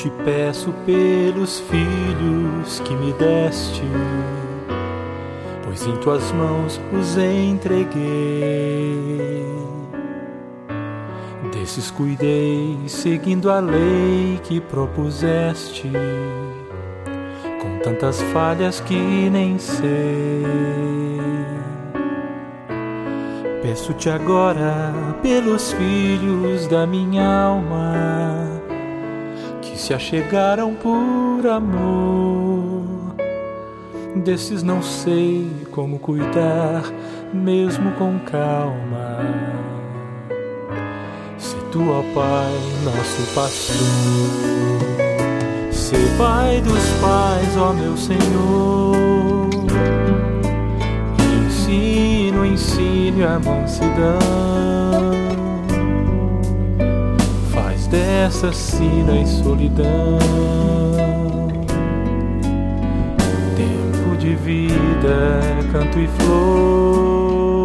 te peço pelos filhos que me deste, pois em tuas mãos os entreguei. Desses cuidei, seguindo a lei que propuseste, com tantas falhas que nem sei. Peço-te agora pelos filhos da minha alma, que se achegaram por amor. Desses não sei como cuidar, mesmo com calma. Se tu, ó Pai, nosso pastor, sê Pai dos pais, ó meu Senhor. Ensine a mansidão, faz dessa sina e solidão tempo de vida, canto e flor.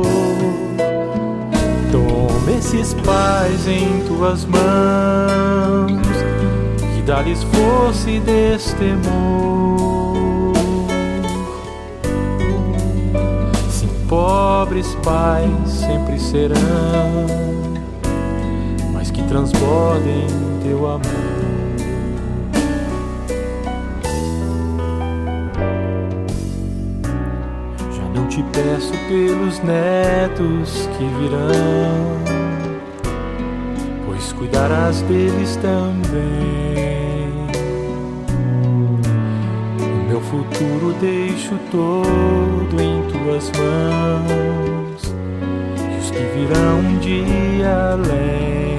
Toma esses pais em tuas mãos e dá-lhes força e destemor. Pobres pais sempre serão, mas que transbordem teu amor. Já não te peço pelos netos que virão, pois cuidarás deles também. Meu futuro deixo todo em tuas mãos, e os que virão um dia além.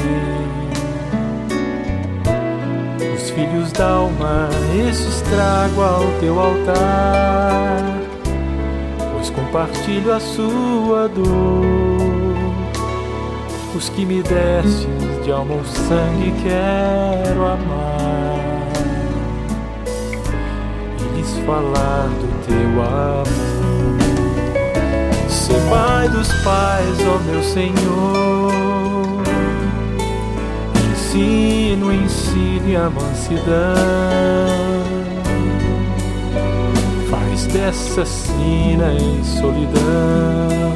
Os filhos da alma, esses trago ao teu altar, pois compartilho a sua dor. Os que me destes de alma ou sangue quero amar, falar do teu amor. Ser Pai dos pais, ó meu Senhor. Ensine a mansidão, faz dessa sina em solidão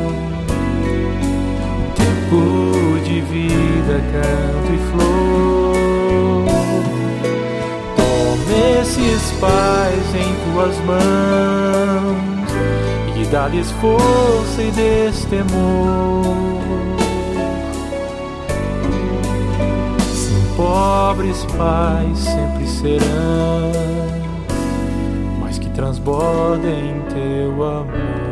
tempo de vida, canto e flor. Toma esses pais em tuas mãos e dá-lhes força e destemor. Sim, pobres pais sempre serão, mas que transbordem teu amor.